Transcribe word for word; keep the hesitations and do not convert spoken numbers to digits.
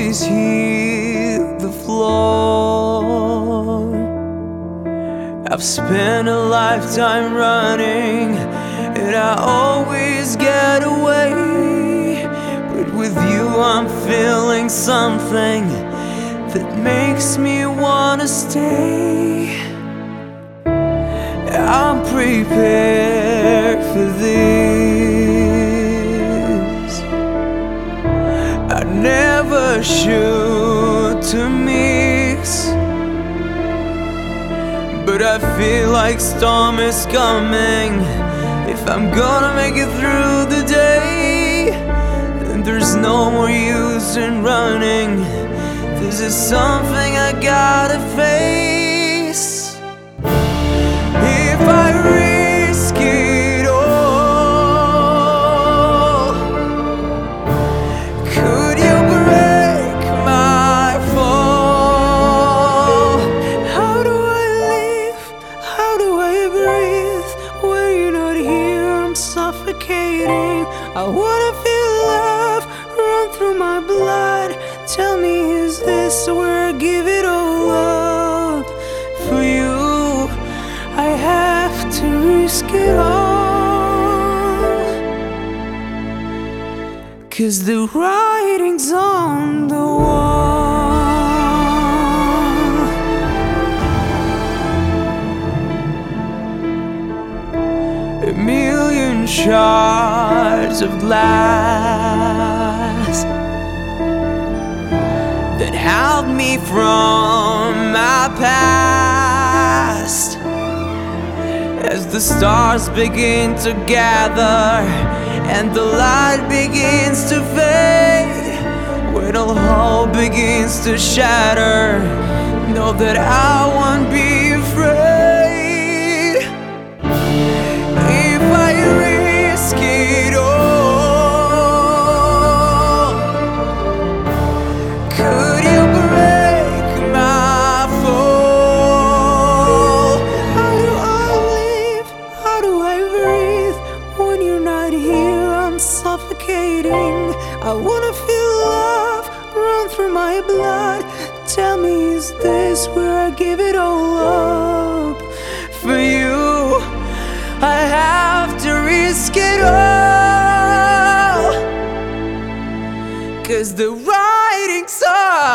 always hit the floor. I've spent a lifetime running, and I always get away. But with you I'm feeling something that makes me wanna stay. I'm prepared for this. I never shoot to miss, but I feel like storm is coming. If I'm gonna make it through the day, then there's no more use in running. This is something I gotta face. If I risk it all, could you break my fall? How do I live? How do I breathe? When you're not here, I'm suffocating. I wanna feel love run through my blood. Tell me, is this where I give it all up? For you, I have to risk it all, 'cause the writing's on the wall. A million shards of glass that held me from my past. As the stars begin to gather and the light begins to fade, when all hope begins to shatter, know that I won't be afraid. If I risk it all, could you break my fall? How do I live? How do I breathe? When you're not here, I'm suffocating. I wanna feel love run through my blood. Tell me, is this where I give it all up? For you, I have to risk it all, 'cause the writing's on